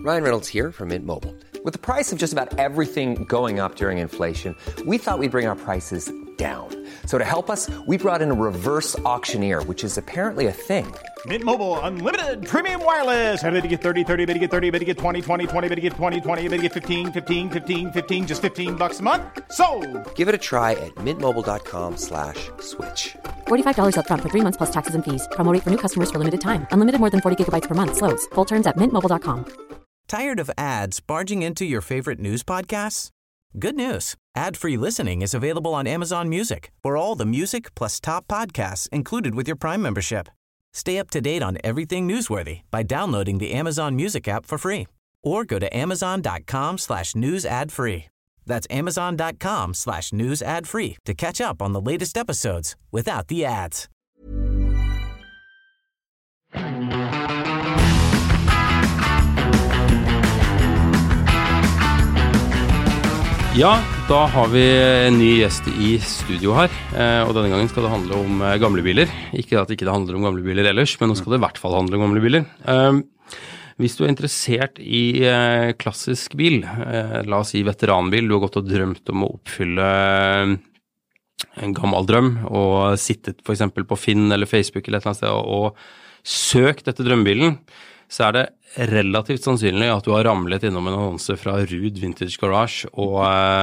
Ryan Reynolds here from Mint Mobile. With the price of just about everything going up during inflation, we thought we'd bring our prices down. So to help us, we brought in a reverse auctioneer, which is apparently a thing. Mint Mobile Unlimited Premium Wireless. How to get 30, 30, bit to get 30, bit to get 20, 20, 20, bit to get 20, 20, bit to get 15, 15, 15, 15, just $15 a month? Sold! Give it a try at mintmobile.com/switch. $45 up front for 3 months plus taxes and fees. Promo rate for new customers for limited time. Unlimited more than 40 gigabytes per month. Slows full terms at mintmobile.com. Tired of ads barging into your favorite news podcasts? Good news. Ad-free listening is available on Amazon Music for all the music plus top podcasts included with your Prime membership. Stay up to date on everything newsworthy by downloading the Amazon Music app for free or go to amazon.com/news ad free. That's amazon.com/news ad free to catch up on the latest episodes without the ads. Ja, da har vi en ny gjest I studio her, og denne gangen skal det handle om gamle biler. Ikke at ikke det handler om gamle biler ellers, men nå skal det I hvert fall handle om gamle biler. Hvis du interessert I klassisk bil, la oss si veteranbil, du har gått og drømt om å oppfylle en gammel drøm, og sittet for eksempel på Finn eller Facebook eller et eller annet sted, og søkt etter drømmebilen, så det relativt sannsynlig at du har ramlet innom en annonse fra Ruud Vintage Garage og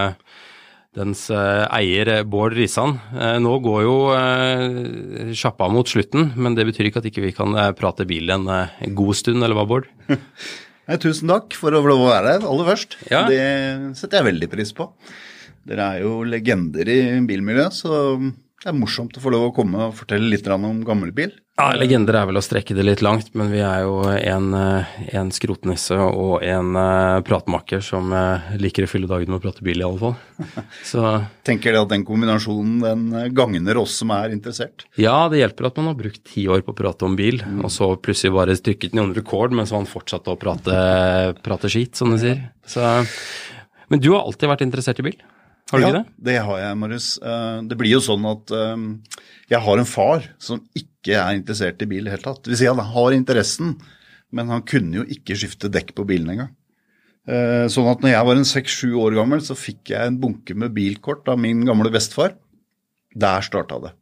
dens eier Bård Risan. Nå går jo sjappa mot slutten, men det betyr ikke at ikke vi kan prate bil en god stund, eller hva Bård? Tusen takk for å få lov å være her, aller først. Ja. Det setter jeg veldig pris på. Dere jo legender I bilmiljøet, så det morsomt å få lov å komme og fortelle litt om gammel bil. Ja, legender vel å strekke det litt langt, men vi jo en skrotnisse og en pratmaker som liker å fylle dagen med å prate bil I alle fall. Så tenker dere at den kombinasjonen, den gagner oss som interessert? Ja, det hjelper at man har brukt 10 år på å prate om bil, og så plutselig bare trykket den under rekord, men så han fortsatte å prate skit, som du sier. Så, men du har alltid vært interessert I bil? Har du ikke det? Ja, det har jeg, Marius. Det blir jo sånn at jeg har en far som ikke interessert I bil I hele tatt. Det vil si at han har interessen, men han kunne jo ikke skifte dekk på bilen en gang. Sånn at når jeg var en 6-7 år gammel, så fikk jeg en bunke med bilkort av min gamle bestefar. Der startet det.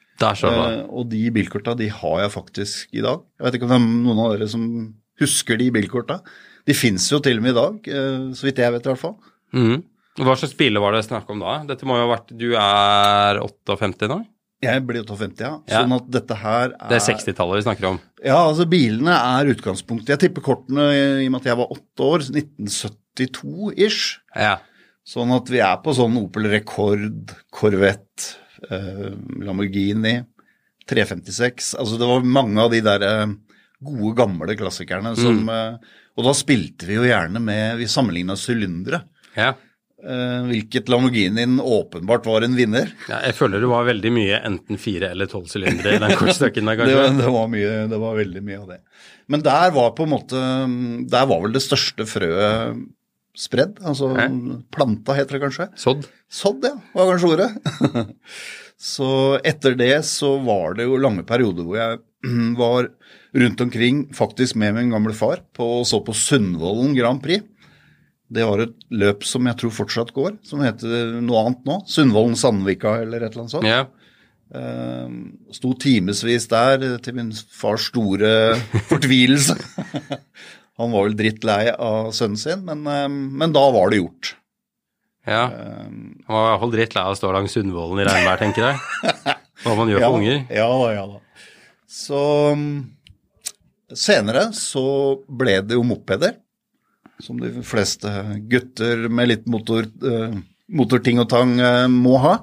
Og de bilkorta, de har jeg faktisk I dag. Jeg vet ikke om det noen av dere som husker de bilkorta. De finnes jo til og med I dag, så vidt jeg vet I hvert fall. Hva slags biler var det snakk om da? Dette må jo ha vært, du 58 nå? Jeg ble 58, ja. Sånn at dette her Det 60-tallet vi snakker om. Ja, altså bilene utgangspunktet. Jeg tipper kortene I og med at jeg var 8 år, 1972-ish. Ja. Sånn at vi på sånn Opel Rekord, Corvette, Lamborghini, 356. Altså det var mange av de der gode gamle klassikerne som, og da spilte vi jo gjerne med, vi sammenlignet sylindere. Ja. Hvilket Lamborghinien åpenbart var en vinner. Ja, jeg føler det var veldig mye enten 4 eller 12 sylindere I den kortstøkken der, kanskje. det var veldig mye av det. Men der var på en måte, der var vel det største frøet spredd, altså planta heter det kanskje. Sådd, ja, var kanskje ordet. Så etter det så var det jo lange perioder hvor jeg var rundt omkring faktisk med min gamle far så på Sundvolden Grand Prix. Det var et løp som jeg tror fortsatt går, som heter noe annet nå, Sundvolden Sandvika eller et eller annet sånt. Ja. Stod timesvis der til min fars store fortvilelse. Han var vel drittlei av sønnen sin, men da var det gjort. Ja, han var I hvert fall drittlei av å stå langs Sundvolden I regnvær, tenker jeg. Hva man gjør for unger. Ja da. Så senere så ble det jo mopeder, som de fleste gutter med litt motorting og tang må ha.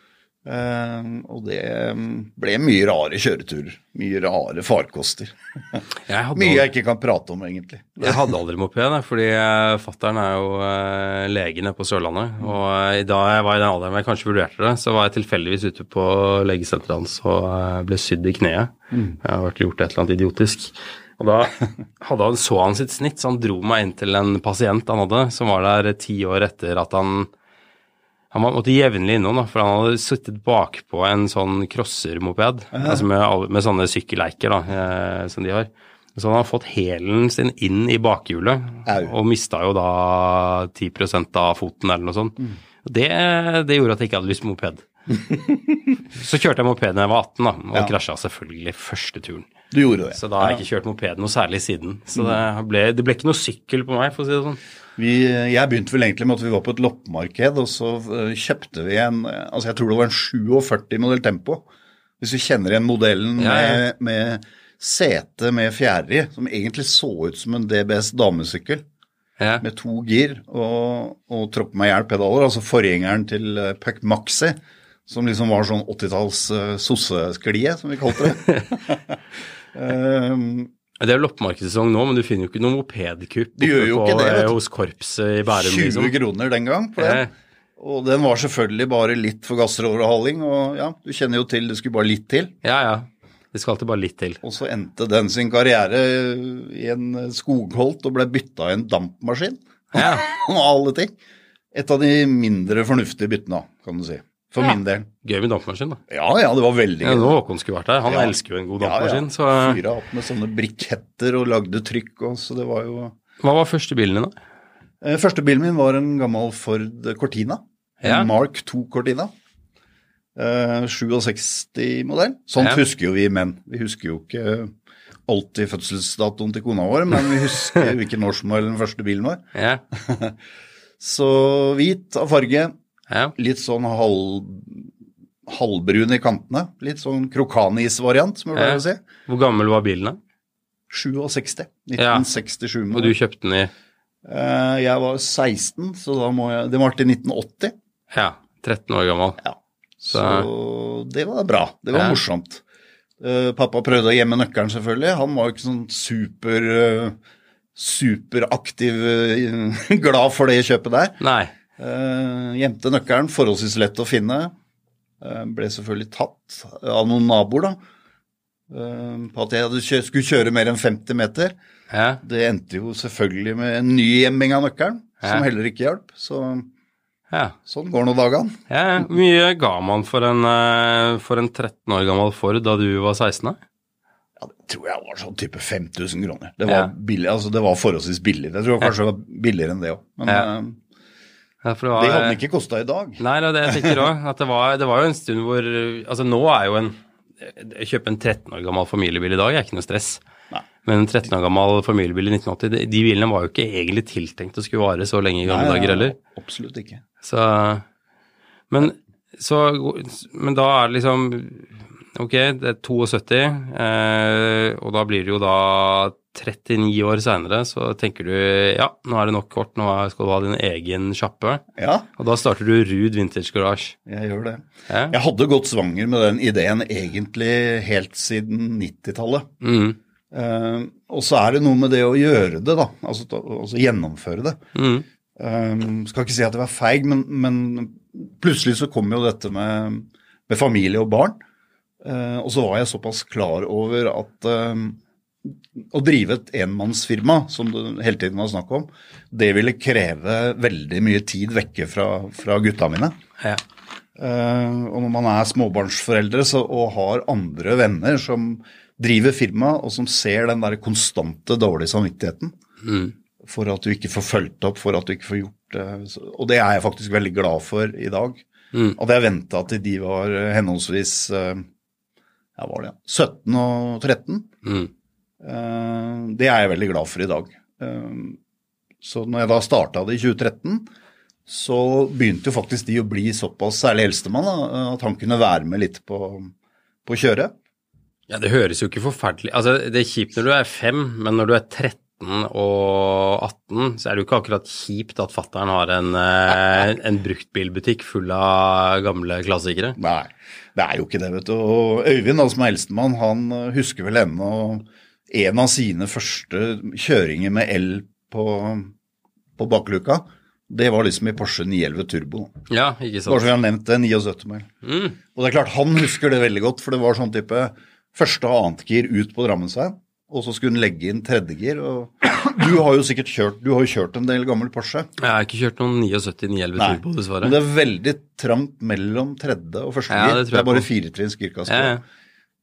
Og det ble mye rare kjøreturer, mye rare farkoster. Mye jeg ikke kan prate om egentlig. Jeg hadde aldri moped, fordi fatteren jo lege nede på Sørlandet, og da jeg var I den alderen jeg kanskje vurderte det, så var jeg tilfeldigvis ute på legesenteret hans og ble sydd I kneet. Jeg har gjort et eller annet idiotisk. Og da så han sitt snitt, så han dro meg inn til en pasient han hadde, som var der 10 år etter at han måtte jevnlig innom, for han hadde sittet bak på en sånn crosser-moped, altså med sånne sykkelleiker da, som de har. Så han har fått hælen sin inn i bakhjulet, og mistet jo da 10% av foten eller noe sånt. Det gjorde at jeg ikke hadde lyst på moped. Så kjørte jeg moped når jeg var 18 da, og krasjet selvfølgelig første turen. Du gjorde det. Så da har jeg ikke kjørt moped noe særlig siden. Så det ble ikke noe sykkel på meg, for å si det sånn. Jeg begynte vel egentlig med at vi var på et loppemarked, og så kjøpte vi altså jeg tror det var en 47 modell Tempo. Hvis vi kjenner igjen modellen med sete med fjærer i, som egentlig så ut som en DBS damesykkel, med 2 gir og tråkke med hjelpedaler, altså forgjengeren til Puck Maxi, som liksom var sånn 80-talls sossesklie, som vi kalte det. Det jo loppemarkedssesong nå, men du finner jo ikke noen mopedkupp hos korpset i Bærum. 20 liksom. Kroner den gang på det. Og den var selvfølgelig bare litt for gasseroverhaling, og du kjenner jo til, det skulle bare litt til. Ja. Det skal alltid bare litt til. Og så endte den sin karriere i en skogholt og ble byttet i en dampmaskin. Og alle ting. Et av de mindre fornuftige byttene, kan du si. For min del. Gøy med dampmaskin da. Ja, det var veldig gøy. Nå Håkon skulle vært der. Han elsker jo en god dampmaskin. Så... Fyret opp med sånne briketter og lagde trykk, og så det var jo... Hva var første bilen din da? Første bilen min var en gammel Ford Cortina. En Mark II Cortina. 67-modell. Sånt husker jo vi menn. Vi husker jo ikke alltid fødselsdatoen til kona vår, men vi husker jo ikke når som var den første bilen vår. Så hvit av farge, litt sånn halvbrun i kantene, litt sånn krokanis-variant, som jeg pleier å si. Hvor gammel var bilen da? 67, 1967. Og du kjøpte den i? Jeg var 16, så da det var til 1980. 13 år gammel. Så det var bra, det var morsomt. Pappa prøvde å gjemme nøkkelen selvfølgelig, han var jo ikke sånn superaktiv, glad for det kjøpet der. Nei. Gjemte nøkkelen, forholdsvis lett å finne, ble selvfølgelig tatt av noen naboer da, på at jeg skulle kjøre mer enn 50 meter. Det endte jo selvfølgelig med en ny gjemming av nøkkelen, som heller ikke hjalp, så... Sånn går nå dagene. Mye ga man for en 13 år gammel Ford da du var 16 da? Ja, det tror jeg var sånn type 5.000 kroner. Det var billig, altså det var forholdsvis billig. Jeg tror kanskje det var billigere enn det også. Men det hadde den ikke kostet i dag. Nei, det er det jeg tenker også. At det var jo en stund hvor, altså nå er jo kjøpe en 13 år gammel familiebil i dag er ikke noe stress. Men en 13 år gammel familiebil i 1980, de bilene var jo ikke egentlig tiltenkt å skulle vare så lenge i gamle dager, eller? Absolutt ikke. Men da er det liksom, ok, det er 72, og da blir det jo da 39 år senere, så tenker du, nå er det nok kort, nå skal du ha din egen sjappe. Og da starter du Ruud Vintage Garage. Jeg gjør det. Jeg hadde gått svanger med den ideen egentlig helt siden 90-tallet. Og så er det noe med det å gjøre det da, altså gjennomføre det. Skal ikke si at det var feig, men plutselig så kom jo dette med familie og barn, og så var jeg såpass klar over at å drive et enmannsfirma, som det hele tiden var snakk om, det ville kreve veldig mye tid vekke fra gutta mine. Og når man er småbarnsforeldre og har andre venner som driver firma, og som ser den der konstante dårlige samvittigheten for at du ikke får følt opp, for at du ikke får gjort det. Og det er jeg faktisk veldig glad for i dag. At jeg ventet til de var henholdsvis 17 og 13. Det er jeg veldig glad for i dag. Så når jeg da startet det i 2013, så begynte jo faktisk de å bli såpass, særlig eldstemann, at han kunne være med litt på å kjøre. Ja, det høres jo ikke forferdelig. Altså, det er kjipt når du er 5, men når du er 13 og 18, så er det jo ikke akkurat kjipt at fatteren har en bruktbilbutikk full av gamle klassikere. Nei, det er jo ikke det, vet du. Og Øyvind, som er eldstemann, han husker vel ennå en av sine første kjøringer med el på bakluka. Det var liksom i Porsche 911 Turbo. Ja, ikke sant. Bare så vi har nevnt det, 79 mil. Og det er klart, han husker det veldig godt, for det var sånn type første og annet gir ut på Drammensveien, og så skulle han legge inn tredje gir, og du har jo sikkert kjørt en del gammel Porsche. Jeg har ikke kjørt noen 79 911 Turbo, dessverre. Men det er veldig trangt mellom tredje og første gir. Det er bare 4-trins girkasse.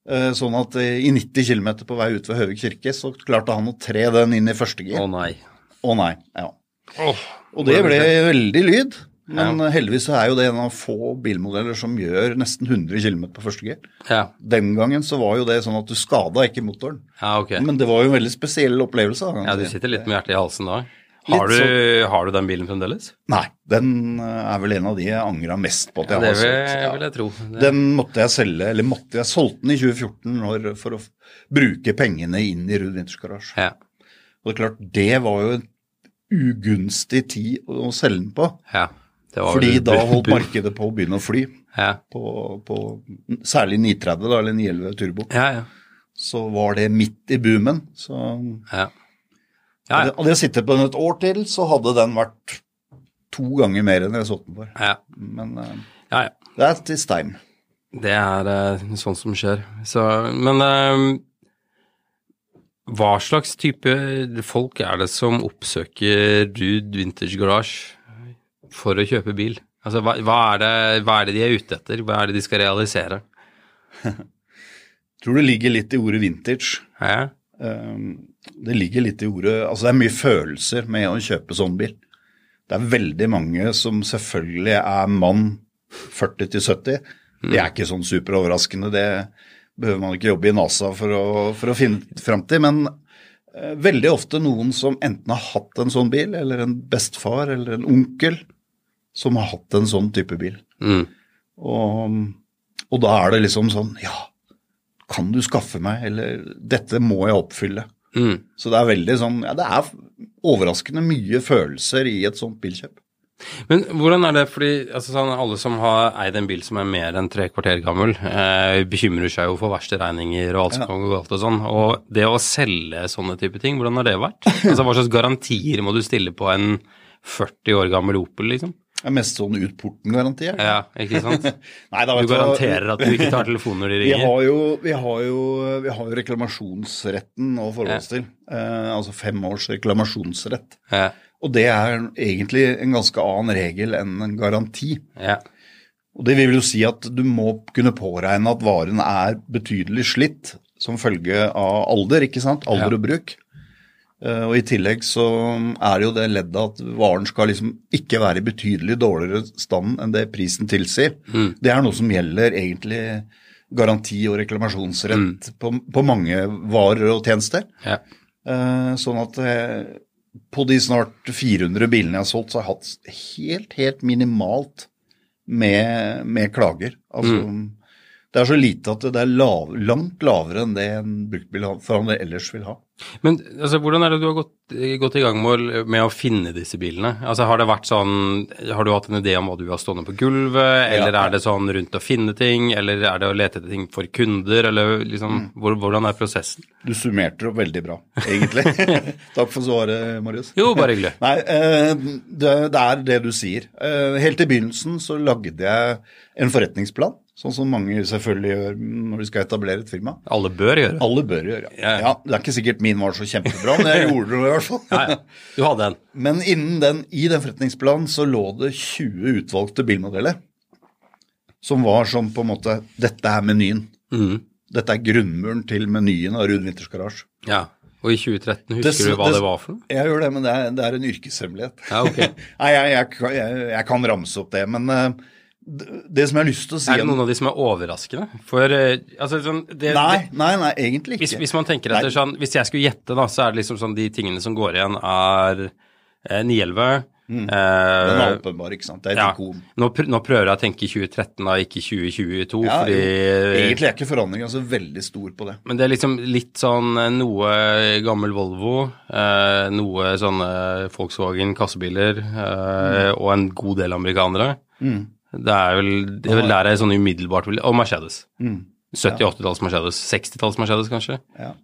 Sånn at i 90 kilometer på vei ut ved Høvik kirke, så klarte han å tre den inn i første gir. Å nei. Ja. Og det ble veldig lyd, men heldigvis så jo det en av få bilmodeller som gjør nesten 100 kilometer på første gir. Ja. Den gangen så var jo det sånn at du skadet ikke motoren. Ja, ok. Men det var jo en veldig spesiell opplevelse. Ja, du sitter litt med hjertet i halsen da. Har du den bilen fremdeles? Nei, den vel en av de jeg angret mest på at jeg har solgt. Det vil jeg tro. Den måtte jeg selge, eller jeg solgte den i 2014 for å bruke pengene inn i Ruud Winters Garage. Ja. Og det er klart, det var jo en ugunstig tid å selge den på. Ja. Fordi da holdt markedet på å begynne å fly. Ja. På særlig 930 da, eller 911 Turbo. Ja. Så var det midt i boomen, så... Ja. Hadde jeg sittet på den et år til, så hadde den vært 2 ganger mer enn jeg solgte den for. Ja. Men det this time. Det sånn som skjer. Men hva slags type folk det som oppsøker Ruud Winters Garage for å kjøpe bil? Altså, hva det de ute etter? Hva det de skal realisere? Jeg tror det ligger litt i ordet vintage. Ja. Det ligger litt i ordet, altså det mye følelser med å kjøpe sånn bil. Det veldig mange som selvfølgelig mann 40-70. Det ikke sånn superoverraskende, det behøver man ikke jobbe i NASA for å finne frem til, men veldig ofte noen som enten har hatt en sånn bil, eller en bestefar, eller en onkel, som har hatt en sånn type bil. Og da det liksom sånn, ja, kan du skaffe meg, eller dette må jeg oppfylle. Så det veldig sånn, ja, det overraskende mye følelser i et sånt bilkjøp. Men hvordan det, fordi altså, sånn, alle som har eid en bil som mer enn 3 kvarter gammel, bekymrer seg jo for verste regninger og alt som kan gå galt og sånn, og det å selge sånne type ting, hvordan har det vært? Altså, hva slags garantier må du stille på en 40 år gammel Opel, liksom? Det mest sånn utporten-garanti. Ja, ikke sant? Nei, du garanterer at du ikke tar telefonen når de ringer. Vi har jo reklamasjonsretten å forholde oss til. Altså 5 års reklamasjonsrett. Ja. Og det egentlig en ganske annen regel enn en garanti. Ja. Og det vil jo si at du må kunne påregne at varen betydelig slitt som følge av alder, ikke sant? Alder og bruk. Og i tillegg så det jo det leddet at varen skal liksom ikke være i betydelig dårligere stand enn det prisen tilsier. Det noe som gjelder egentlig garanti og reklamasjonsrett på mange varer og tjenester. Ja. Sånn at på de snart 400 bilene jeg har solgt, så har jeg hatt helt minimalt med klager. Altså, det så lite at det langt lavere enn det en bruktbilforhandler ellers vil ha. Men altså, hvordan det du har gått i gang med å finne disse bilene? Altså, har det vært sånn, har du hatt en idé om hva du har stående på gulvet, eller det sånn rundt å finne ting, eller det å lete etter ting for kunder, eller liksom, hvordan prosessen? Du summerte det veldig bra, egentlig. Takk for svaret, Marius. Jo, bare hyggelig. Nei, det det du sier. Helt i begynnelsen så lagde jeg en forretningsplan, sånn som mange selvfølgelig gjør når de skal etablere et firma. Alle bør gjøre. Alle bør gjøre, ja. Ja, det ikke sikkert min var så kjempebra, men jeg gjorde det i hvert fall. Ja, du hadde en. Men i den forretningsplanen så lå det 20 utvalgte bilmodeller, som var som på en måte, dette menyen. Dette grunnmuren til menyen av Ruud Winters Garage. Ja, og i 2013 husker du hva det var for noe? Jeg gjør det, men det en yrkeshemmelighet. Ja, ok. Nei, jeg kan ramse opp det, men... Det som jeg har lyst til å si... det noen av de som overraskende? For, altså, sånn, nei, egentlig ikke. Hvis man tenker etter sånn, hvis jeg skulle gjette da, så det liksom sånn, de tingene som går igjen 911. Den åpenbar, ikke sant? Det et ikon. Nå prøver jeg å tenke 2013 da, ikke 2022, ja, fordi... Egentlig ikke forandringen så veldig stor på det. Men det liksom litt sånn noe gammel Volvo, noe sånne Volkswagen kassebiler, og en god del amerikanere. Det vel der sånn umiddelbart, og Mercedes. 70-80-talls Mercedes, 60-talls Mercedes kanskje. Ja.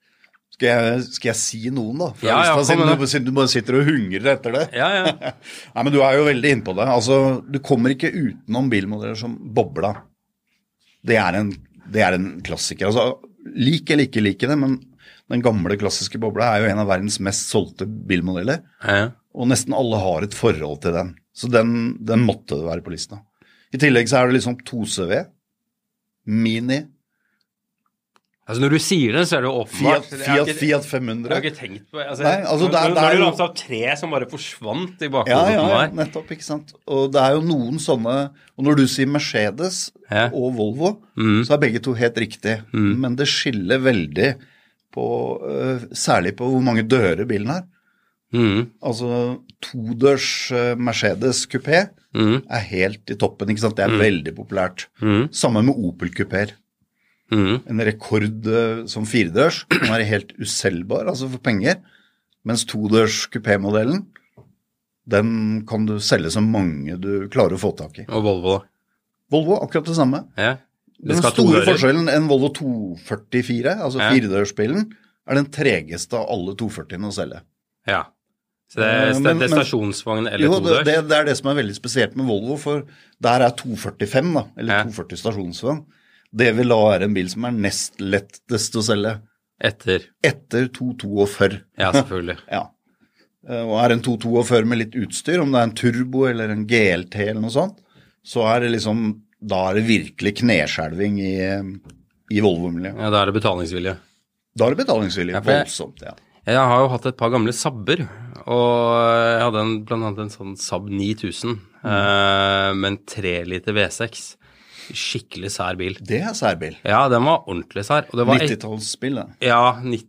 Skal jeg si noen da? Siden du bare sitter og hungrer etter det. Ja. Nei, men du jo veldig inne på det. Altså, du kommer ikke utenom bilmodeller som bobla. Det en klassiker. Altså, like det, men den gamle klassiske bobla jo en av verdens mest solgte bilmodeller. Ja. Og nesten alle har et forhold til den. Så den måtte være på lista. I tillegg så det liksom 2CV, Mini, Altså når du sier det, så det jo åpenbart. Fiat 500. Jeg har ikke tenkt på, altså, Nei, altså det når er du jo... ramset av 3 som bare forsvant I bakhodet på Ja, meg. nettopp, ikke sant. Og det jo noen sånne, og når du sier Mercedes og Volvo, så begge to helt riktig. Men det skiller veldig på, særlig på hvor mange dører bilen har. Altså, 2-dørs Mercedes Coupé helt I toppen, ikke sant? Det veldig populært. Samme med Opel Couper. En rekord som 4-dørs, som helt uselgbar, altså for penger, mens 2-dørs Coupé-modellen, den kan du selge så mange du klarer å få tak I. Og Volvo da? Volvo, akkurat det samme. Ja. Den store forskjellen, en Volvo 244, altså 4-dørsbilen, den tregeste av alle 240-ene å selge. Ja. Så det stasjonsvogn eller 2-dørs? Jo, det det som veldig spesielt med Volvo, for der 245 da, eller 240 stasjonsvogn. Det vil da være en bil som nest lettest å selge. Etter 242. Ja, selvfølgelig. Ja. Og en 242 med litt utstyr, om det en turbo eller en GLT eller noe sånt, så det liksom, da det virkelig kneskjelving I Volvo-miljøet. Ja, da det betalingsvilje. Da det betalingsvilje, voldsomt, ja. Jeg har jo hatt et par gamle Sabber, og jeg hadde blant annet en sånn Saab 9000, med en 3 liter V6. Skikkelig sær bil. Det særbil? Ja, den var ordentlig sær. 90-tallsbil, da? Ja,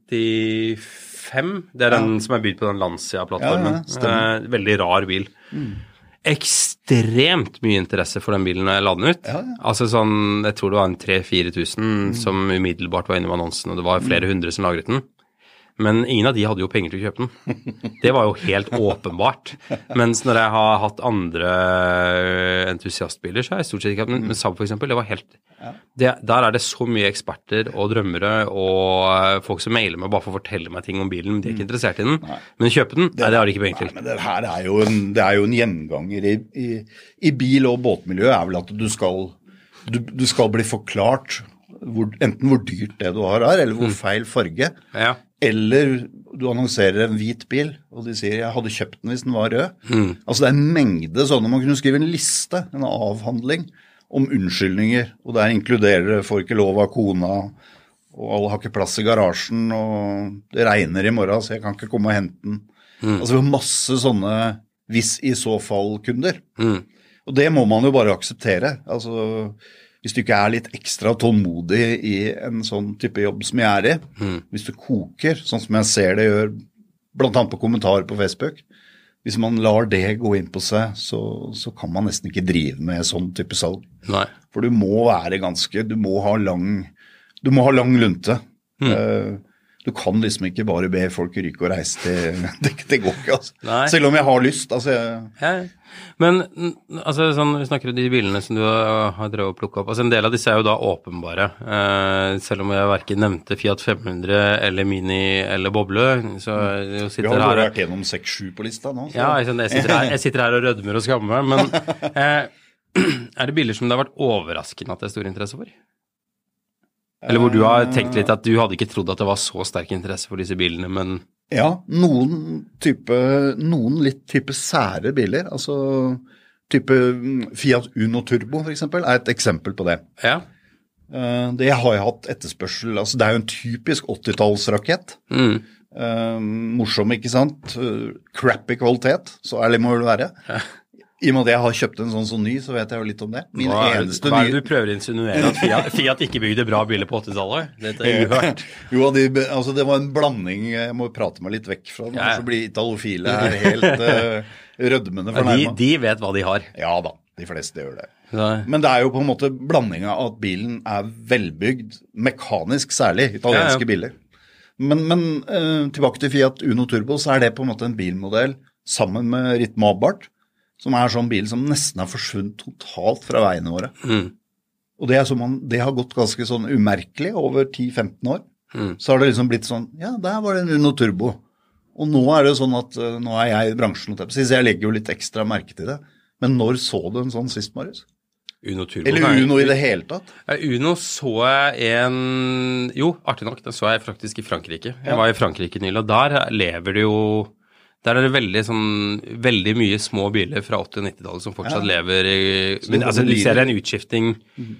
95. Det den som bygd på den Lancia-plattformen. Ja, veldig rar bil. Ekstremt mye interesse for den bilen når jeg la den ut. Altså sånn, jeg tror det var en 3-4 tusen som umiddelbart var inne I annonsen, og det var flere hundre som lagret den. Men ingen av de hadde jo penger til å kjøpe den. Det var jo helt åpenbart. Mens når jeg har hatt andre entusiastbiler, så har jeg stort sett ikke hatt, men Saab for eksempel, det var helt... Der det så mye eksperter og drømmere og folk som mailer meg bare for å fortelle meg ting om bilen, men de ikke interessert I den. Men kjøpe den, det har de ikke penger til. Nei, men det her jo en gjenganger I bil- og båtmiljøet vel at du skal bli forklart enten hvor dyrt det du har eller hvor feil farge. Ja. Eller du annonserer en hvit bil, og de sier, jeg hadde kjøpt den hvis den var rød. Altså det en mengde sånne, man kunne skrive en liste, en avhandling, om unnskyldninger, og der inkluderer får ikke lov av kona, og alle har ikke plass I garasjen, og det regner I morgen, så jeg kan ikke komme og hente den. Altså det var masse sånne hvis I så fall kunder. Og det må man jo bare akseptere, altså... Hvis du ikke litt ekstra tålmodig I en sånn type jobb som jeg I, hvis du koker, sånn som jeg ser det gjør, blant annet på kommentarer på Facebook, hvis man lar det gå inn på seg, så kan man nesten ikke drive med sånn type salg. Nei. For du må være du må ha lang lunte. Du kan liksom ikke bare be folk ryke og reise til, det går ikke, altså. Nei. Selv om jeg har lyst, altså. Ja. Men, altså, sånn, vi snakker om de bilene som du har drevet å plukke opp, altså en del av disse jo da åpenbare, selv om jeg hverken nevnte Fiat 500 eller Mini eller Boble, så jeg sitter her... Vi har bare vært gjennom 6-7 på lista nå. Så. Ja, jeg sitter her og rødmer og skammer, men det biler som det har vært overraskende at det stor interesse for? Eller hvor du har tenkt litt at du hadde ikke trodd at det var så sterk interesse for disse bilene, men... Ja, noen litt type sære biler, altså type Fiat Uno Turbo for eksempel, et eksempel på det. Ja. Det har jeg hatt etterspørsel, altså det jo en typisk 80-tallsrakett. Morsom, ikke sant? Crappy kvalitet, så ærlig må det være. Ja. I og med at jeg har kjøpt en sånn ny, så vet jeg jo litt om det. Hva det du prøver å insinuere at Fiat ikke bygde bra biler på 80-tallet? Dette uhørt. Jo, altså det var en blanding, jeg må prate meg litt vekk fra det, så blir italofile her helt rødmende fornærmet. De vet hva de har. Ja da, de fleste gjør det. Ja. Men det jo på en måte blandingen av at bilen velbygd, mekanisk særlig, italienske biler. Men tilbake til Fiat Uno Turbo, så det på en måte en bilmodell sammen med Ritmo Abarth, som sånn bil som nesten har forsvunnet totalt fra veiene våre. Og det har gått ganske sånn umerkelig over 10-15 år. Så har det liksom blitt sånn, ja, der var det en Uno Turbo. Og nå det jo sånn at, nå jeg I bransjen, så jeg legger jo litt ekstra merke til det. Men når så du en sånn sist, Marius? Uno Turbo? Eller Uno I det hele tatt? Uno så jeg jo, artig nok, den så jeg faktisk I Frankrike. Jeg var I Frankrike nylig, og der lever det jo... Der det veldig mye små biler fra 80- og 90-tallet som fortsatt lever I... Men altså, du ser en utskifting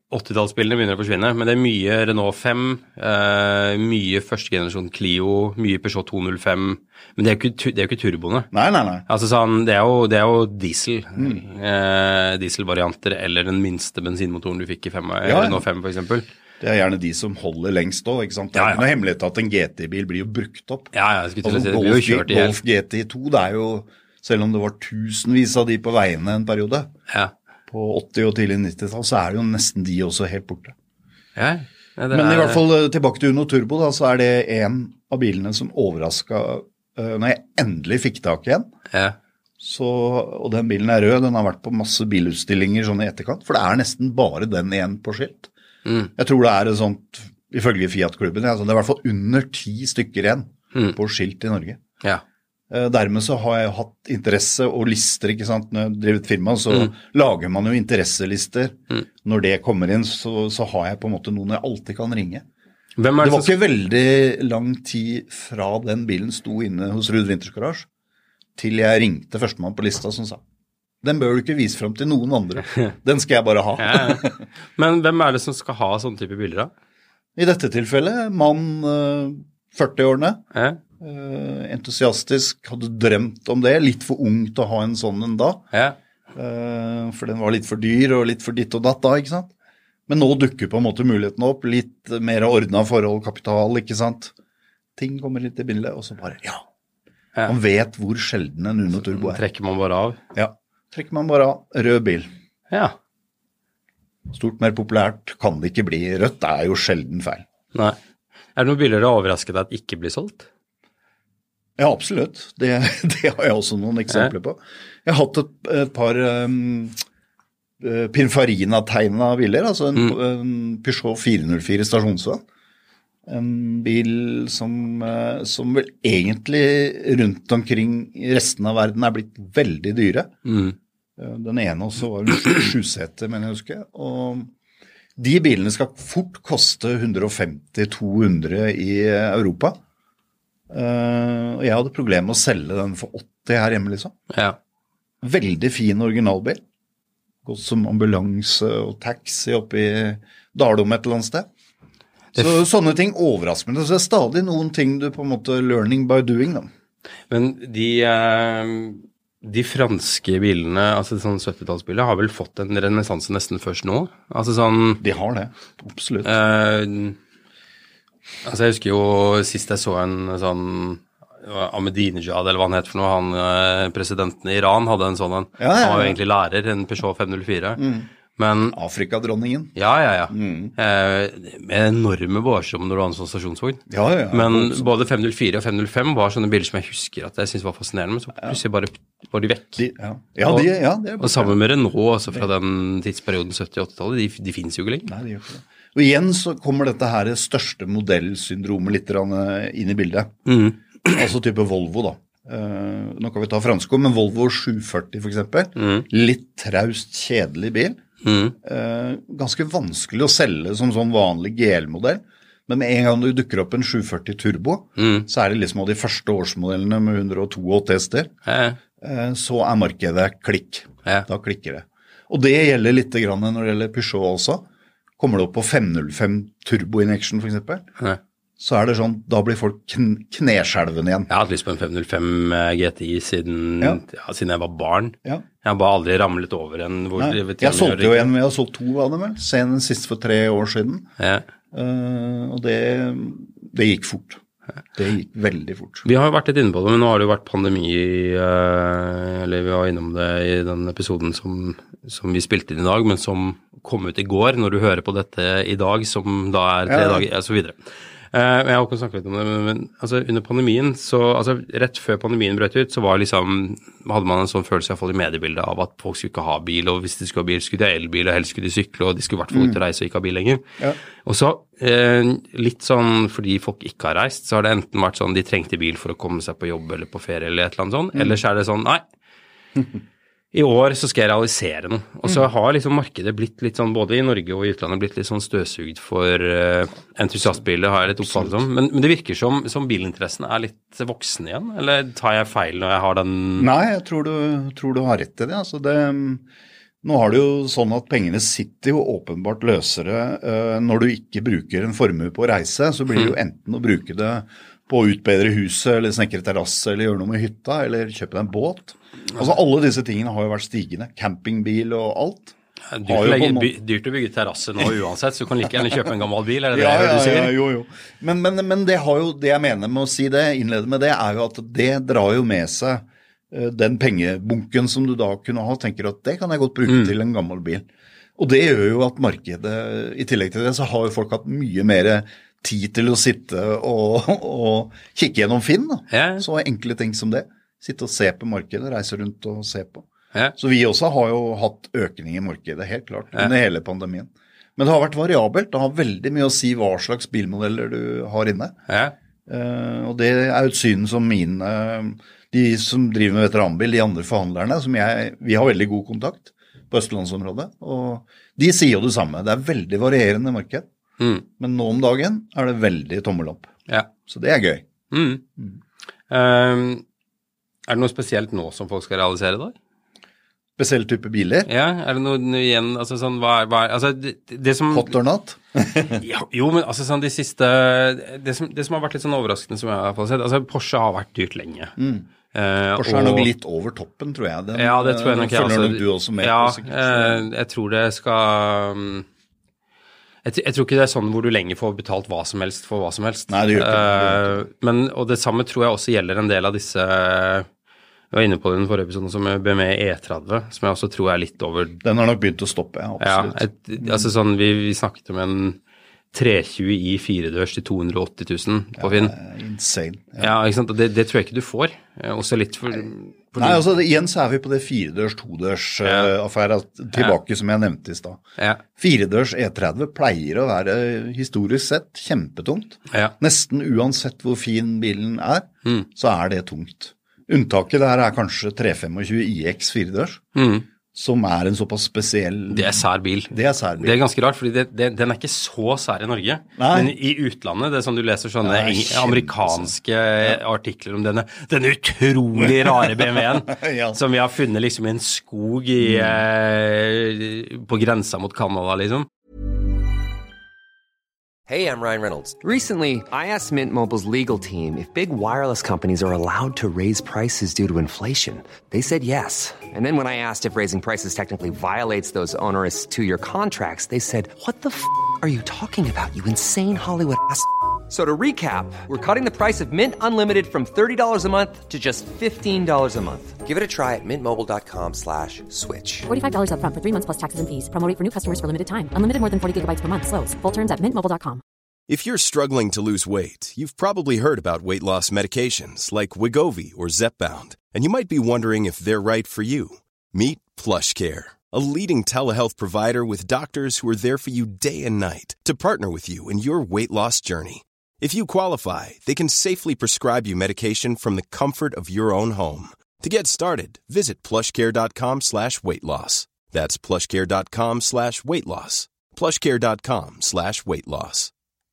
80-tallsbilene begynner å forsvinne, men det er mye Renault 5, mye første generasjon Clio, mye Peugeot 205, men det er jo ikke turboene. Nei. Altså sånn, det er jo diesel, dieselvarianter, eller den minste bensinmotoren du fikk i Renault 5 for eksempel. Det er gjerne de som holder lengst også, ikke sant? Det er ikke noe hemmelighet at en GT-bil blir jo brukt opp. Jeg skulle til å si, det blir jo kjørt i Golf GT2, det er jo, selv om det var tusenvis av de på veiene en periode, på 80- og tidlig 90-tall, så er det jo nesten de også helt borte. Men i hvert fall tilbake til Uno Turbo, da, så er det en av bilene som overrasket når jeg endelig fikk tak igjen. Og den bilen er rød, den har vært på masse bilutstillinger sånn i etterkant, for det er nesten bare den igjen på skilt. Jeg tror det er sånt, ifølge Fiat-klubben, altså det er i hvert fall under 10 stykker igjen på skilt i Norge. Dermed så har jeg hatt interesse og lister, ikke sant? Når jeg driver et firma, så lager man jo interesselister. Når det kommer inn, så har jeg på en måte noen jeg alltid kan ringe. Det var ikke veldig lang tid fra den bilen sto inne hos Ruud Winters Garage, til jeg ringte førstemann på lista som sa, den bør du ikke vise frem til noen andre. Den skal jeg bare ha. Men hvem er det som skal ha sånne type biler da? I dette tilfellet, mann 40-årene. Entusiastisk, hadde drømt om det, litt for ung til å ha en sånn en da, for den var litt for dyr og litt for ditt og datt da, ikke sant? Men nå dukker på en måte muligheten opp, litt mer ordnet forhold, kapital, ikke sant? Ting kommer litt i bildet, og så bare, man vet hvor sjelden en Uno Turbo er. Trekker man bare av? Ja, trekker man bare av. Rød bil. Stort mer populært kan det ikke bli. Rødt er jo sjelden feil. Nei. Er det noen biler det overrasker deg at ikke blir solgt? Ja, absolutt. Det har jeg også noen eksempler på. Jeg har hatt et par Pininfarina-tegna biler, altså en Peugeot 404 stasjonsvagn. En bil som vel egentlig rundt omkring i resten av verden er blitt veldig dyre. Den ene også var en 7-seter, mener jeg husker. Og de bilene skal fort koste 150-200 i Europa. Og jeg hadde problemer med å selge den for 80 her hjemme, liksom. Veldig fin originalbil. Gått som ambulanse og taxi oppe i Dalom et eller annet sted. Så sånne ting overrasker meg. Så det er stadig noen ting du på en måte learning by doing, da. Men de franske bilene, altså sånn 70-tallsbiler, har vel fått en renessanse nesten først nå? Altså sånn... De har det, absolutt. Altså jeg husker jo sist jeg så en sånn Ahmadinejad, eller hva han het for noe, han presidenten i Iran hadde en sånn, han var jo egentlig lærer, en Peugeot 504, men... Afrikadronningen. Med enorme barsrom når du har en sånn stasjonsvogn. Men både 504 og 505 var sånne biler som jeg husker at jeg synes var fascinerende, men så plutselig bare var de vekk. Og sammen med Renault, altså fra den tidsperioden 70-80-tallet, de finnes jo ikke lenger. Nei, de gjør ikke det. Og igjen så kommer dette her største modellsyndromet litt inn i bildet. Altså type Volvo da. Nå kan vi ta fransko, men Volvo 740 for eksempel. Litt traust, kjedelig bil. Ganske vanskelig å selge som sånn vanlig GL-modell. Men med en gang du dukker opp en 740 Turbo, så er det liksom av de første årsmodellene med 182 hester. Så er markedet klikk. Da klikker det. Og det gjelder litt grann når det gjelder Peugeot også. Kommer det opp på 505 Turbo Injection for eksempel, så er det sånn, da blir folk kneskjelven igjen. Jeg har hatt lyst på en 505 GTI siden jeg var barn. Jeg har bare aldri ramlet over en... Jeg solgte jo en, jeg har solgt 2 av dem vel, sen den siste for 3 år siden. Og det gikk fort. Det gikk veldig fort. Vi har jo vært litt inne på det, men nå har det jo vært pandemi, eller vi var innom det i den episoden som vi spilte inn i dag, men som kom ut i går, når du hører på dette i dag, som da er 3 dager, og så videre. Jeg har også snakket litt om det, men altså, under pandemien, altså rett før pandemien brøt ut, så hadde man en sånn følelse i hvert fall i mediebildet av at folk skulle ikke ha bil, og hvis de skulle ha bil, skulle de ha elbil, og helst skulle de sykle, og de skulle i hvert fall ut og reise og ikke ha bil lenger. Og så, litt sånn, fordi folk ikke har reist, så har det enten vært sånn, de trengte bil for å komme seg på jobb eller på ferie eller et eller annet sånn, eller så er det sånn, nei, i år så skal jeg realisere noe. Og så har liksom markedet blitt litt sånn, både i Norge og i utlandet, blitt litt sånn støvsugd for entusiastbiler, har jeg litt oppfattet som. Men det virker som bilinteressen er litt voksen igjen, eller tar jeg feil når jeg har den? Nei, jeg tror du har rett i det. Altså Nå har det jo sånn at pengene sitter jo åpenbart løsere når du ikke bruker en formue på å reise, så blir det jo enten å bruke det på å utbedre huset, eller snekre terrasse, eller gjøre noe med hytta, eller kjøpe deg en båt. Altså alle disse tingene har jo vært stigende. Campingbil og alt. Dyrt å bygge terrasse nå uansett, så du kan like gjerne kjøpe en gammel bil, er det det du sier? Jo. Men det har jo, det jeg mener med å si det, innlede med det, er jo at det drar jo med seg den pengebunken som du da kunne ha, tenker at det kan jeg godt bruke til en gammel bil. Og det gjør jo at markedet, i tillegg til det, så har jo folk hatt mye mer tid til å sitte og kikke gjennom Finn. Så enkle ting som det. Sitte og se på markedet, reise rundt og se på. Så vi også har jo hatt økning i markedet, helt klart, under hele pandemien. Men det har vært variabelt. Det har veldig mye å si hva slags bilmodeller du har inne. Og det er jo et syn som de som driver med veteranbil, de andre forhandlerne, vi har veldig god kontakt på Østlandsområdet, og de sier jo det samme. Det er veldig varierende marked. Men nå om dagen er det veldig tommel opp. Så det er gøy. Er det noe spesielt nå som folk skal realisere da? Spesiell type biler? Ja, er det noe igjen, altså sånn, altså det som... Hot or not? Jo, men altså sånn de siste, det som har vært litt sånn overraskende som jeg har fått sett, altså Porsche har vært dyrt lenge. Porsche er nok litt over toppen, tror jeg. Det tror jeg nok jeg følger nok du også med på, sikkert. Jeg tror det skal... Jeg tror ikke det er sånn hvor du lenger får betalt hva som helst for hva som helst. Nei, det gjør ikke. Og det samme tror jeg også gjelder en del av disse, jeg var inne på den forrige episoden som BMW E30, som jeg også tror er litt over. Den har nok begynt å stoppe, absolutt. Altså sånn, vi snakket om en 320 i 4-dørs til 280 000 på Finn. Insane. Ikke sant? Og det tror jeg ikke du får. Også litt for Nei, altså igjen så er vi på det 4-dørs, 2-dørs affære tilbake som jeg nevnte i sted. 4-dørs E30 pleier å være historisk sett kjempetungt. Nesten uansett hvor fin bilen er, så er det tungt. Unntaket der er kanskje 325 iX 4-dørs, som er en såpass spesiell... Det er sær bil. Det er ganske rart, fordi den er ikke så sær i Norge. Nei. Men i utlandet, det er sånn du leser sånne amerikanske artikler om denne utrolig rare BMW-en, som vi har funnet liksom i en skog på grensa mot Canada, liksom. Hey, I'm Ryan Reynolds. Recently, I asked Mint Mobile's legal team if big wireless companies are allowed to raise prices due to inflation. They said yes. And then when I asked if raising prices technically violates those onerous 2-year contracts, they said, "What the f*** are you talking about, you insane Hollywood ass?" So to recap, we're cutting the price of Mint Unlimited from $30 a month to just $15 a month. Give it a try at mintmobile.com/switch. $45 up front for 3 months plus taxes and fees. Promo rate for new customers for limited time. Unlimited more than 40 gigabytes per month. Slows full terms at mintmobile.com. If you're struggling to lose weight, you've probably heard about weight loss medications like Wegovy or Zepbound, and you might be wondering if they're right for you. Meet PlushCare, a leading telehealth provider with doctors who are there for you day and night to partner with you in your weight loss journey. If you qualify, they can safely prescribe you medication from the comfort of your own home. To get started, visit plushcare.com/weightloss. That's plushcare.com/weightloss. plushcare.com/weightloss.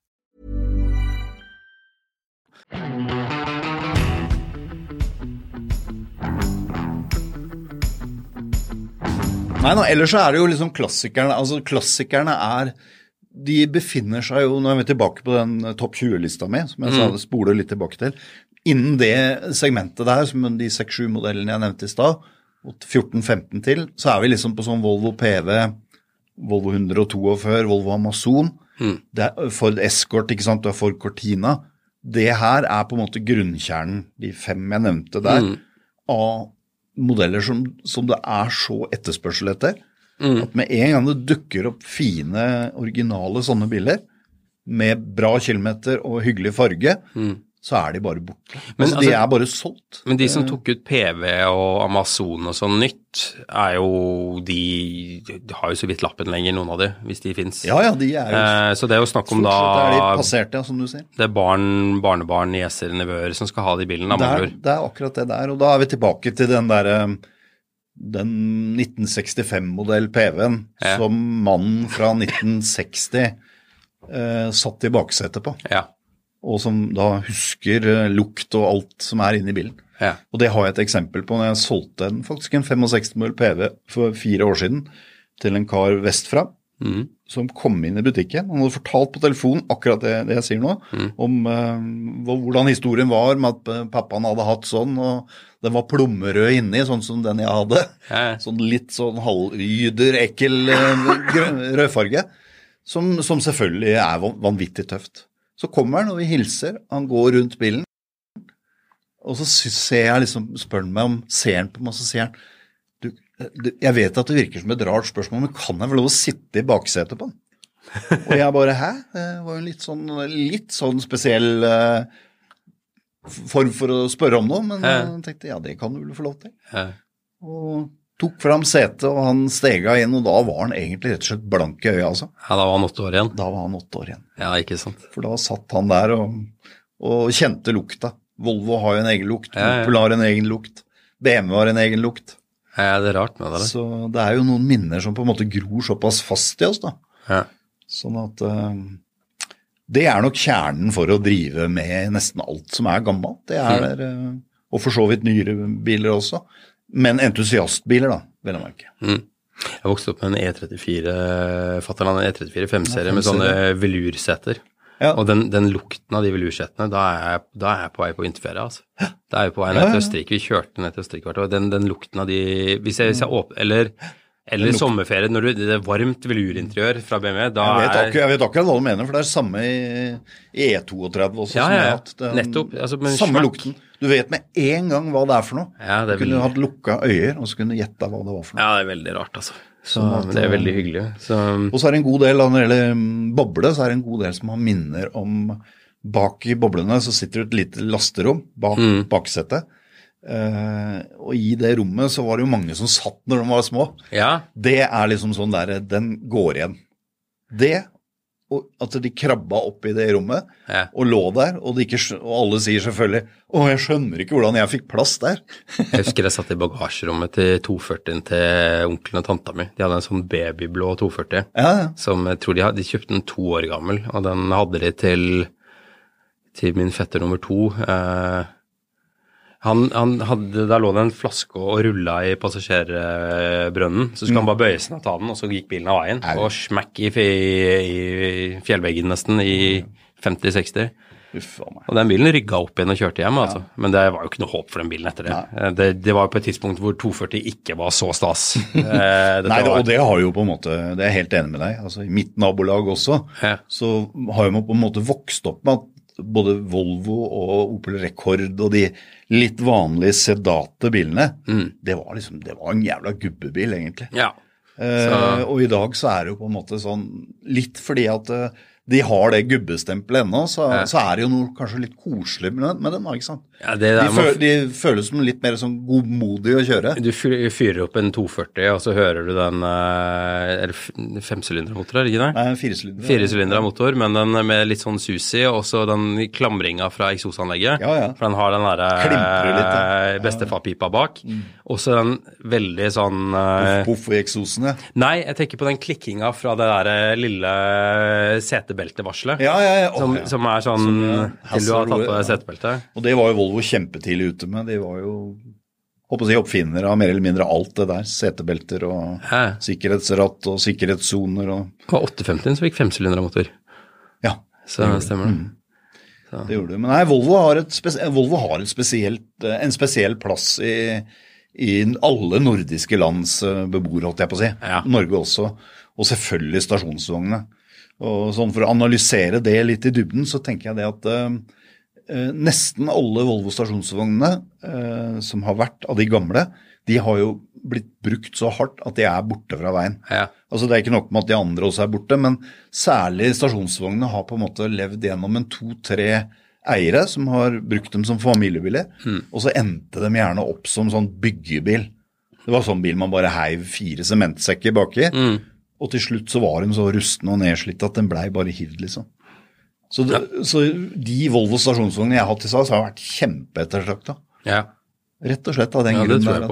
Nei, ellers så er det jo liksom klassikerne de befinner seg jo, nå er vi tilbake på den topp 20-lista mi, som jeg sa, det spoler litt tilbake til. Innen det segmentet der, som de 6-7 modellene jeg nevnte i sted, og 14-15 til, så er vi liksom på sånn Volvo PV, Volvo 142, Volvo Amazon, det er Ford Escort, ikke sant, det er Ford Cortina. Det her er på en måte grunnkjernen, de 5 jeg nevnte der, av modeller som det er så etterspørsel etter, at med en gang det dukker opp fine, originale sånne biler, med bra kilometer og hyggelig farge, så er de bare borte. Men altså, de er bare solgt. Men de som tok ut PV og Amazon og sånn nytt, er jo de har jo så vidt lappen lenger, noen av de, hvis de finnes. Ja, de er jo... så det er jo snakk om da... Det er de passerte, som du sier. Det er barnebarn, nieser, nevøer som skal ha de bilene. Det er akkurat det der, og da er vi tilbake til den 1965-modell PV-en, som mannen fra 1960 satt i baksetet på. Ja. og som da husker lukt og alt som inne i bilen. Ja. Og det har jeg et eksempel på når jeg solgte faktisk en 65-modell PV for 4 år siden til en kar vestfra, som kom inn i butikken. Han hadde fortalt på telefonen akkurat det jeg sier nå, om hvordan historien var med at pappaen hadde hatt sånn, og den var plommerød inni, sånn som den jeg hadde. Sånn litt sånn halvyder, ekkel rødfarge, som selvfølgelig vanvittig tøft. Så kommer han, og vi hilser, han går rundt bilen, og så ser jeg liksom, spør han meg om, ser han på meg, så sier han, jeg vet at det virker som et rart spørsmål, men kan jeg få lov å sitte i baksetet på den? Og jeg bare, hæ? Det var jo en litt sånn spesiell form for å spørre om noe, men jeg tenkte, ja, det kan du vel få lov til. Og tok fram setet, og han stega inn, og da var han egentlig rett og slett blank i øya, altså. Ja, da var han 8 år igjen. Da var han 8 år igjen. Ja, ikke sant. For da satt han der og kjente lukta. Volvo har jo en egen lukt, Opel har en egen lukt, BMW har en egen lukt. Ja, det rart med det. Så det jo noen minner som på en måte gror såpass fast i oss da. Ja. Sånn at det nok kjernen for å drive med nesten alt som gammelt. Det der, og for så vidt nyere biler også. Men entusiastbiler da, vil jeg merke. Jeg vokste opp med en E34, fatter han en E34 5-serie med sånne velurseter. Ja. Og den lukten av de velursetene, da jeg på vei på vinterferie, altså. Da jeg på vei ned til Østerrike, vi kjørte ned til Østerrike hvert år, den lukten av de, hvis jeg åpner, eller i sommerferie, når det varmt velurinteriør fra BMW, da jeg vet akkurat hva du mener, for det samme i E32 også. Ja, nettopp. Altså, samme lukten. Du vet med en gang hva det for noe. Ja, du kunne hatt lukka øyer, og så kunne du gjette hva det var for noe. Ja, det veldig rart, altså. Men det veldig hyggelig. Og så det en god del, når det gjelder boble, så det en god del som har minner om, bak i boblene så sitter det et lite lasterom bak baksetet. Og i det rommet så var det jo mange som satt når de var små. Ja. Det liksom sånn der, den går igjen. Det, og at de krabba opp i det rommet, og lå der, og alle sier selvfølgelig, jeg skjønner ikke hvordan jeg fikk plass der. Jeg husker jeg satt i bagasjerommet til 240 til onkelen og tanta mi. De hadde en sånn babyblå 240, som jeg tror de kjøpte den 2 år gammel, og den hadde de til min fetter nummer 2. Da lå det en flaske og rullet i passasjerbrønnen, så skulle han bare bøye seg og ta den, og så gikk bilen av veien, og smekk i fjellveggen nesten i 50-60. Og den bilen rygget opp igjen og kjørte hjem, altså. Men det var jo ikke noe håp for den bilen etter det. Det var jo på et tidspunkt hvor 240 ikke var så stas. Og det har jo på en måte, det jeg helt enig med deg, altså i mitt nabolag også, så har jo man på en måte vokst opp med at både Volvo og Opel Rekord og de litt vanlige sedate bilene, det var en jævla gubbebil egentlig. Ja. Og i dag så det jo på en måte sånn, litt fordi at de har det gubbestempelet ennå, så det jo noe kanskje litt koselig med dem, ikke sant? Ja, de føles som litt mer sånn godmodig å kjøre. Du fyrer opp en 240, og så hører du den, det 5-sylindermotor, ikke det? Nei, 4-sylinder. 4-sylindermotor, men den med litt sånn susi, og så den klamringa fra eksosanlegget, for den har den der bestefar-pipa bak, og så den veldig sånn... Puff i eksosene? Nei, jeg tenker på den klikkinga fra det der lille setebeltevarslet, som sånn til du har tatt på setebeltet. Og det var jo Volvo kjempetidlig ute med, de var jo oppfinnere av mer eller mindre alt det der, setebelter og sikkerhetsratt og sikkerhetssoner. Det var 850 som fikk 5-sylindermotor. Ja. Så stemmer det. Det gjorde det. Men nei, Volvo har en spesiell plass i alle nordiske lands beboere, holdt jeg på å si. Ja. Norge også, og selvfølgelig stasjonsvognene. Og sånn for å analysere det litt i dybden, så tenker jeg det at nesten alle Volvo stasjonsvognene som har vært av de gamle, de har jo blitt brukt så hardt at de borte fra veien. Ja. Altså det ikke nok med at de andre også borte, men særlig stasjonsvognene har på en måte levd gjennom en 2-3 eiere som har brukt dem som familiebiler, og så endte de gjerne opp som sånn byggebil. Det var sånn bil man bare heiv 4 sementsekker baki, og til slutt så var den så rusten og nedslitt at den ble bare hivd liksom. Så de Volvo stasjonsvognene jeg har hatt i SAS har vært kjempeettertraktet. Ja. Rett og slett av den grunnen der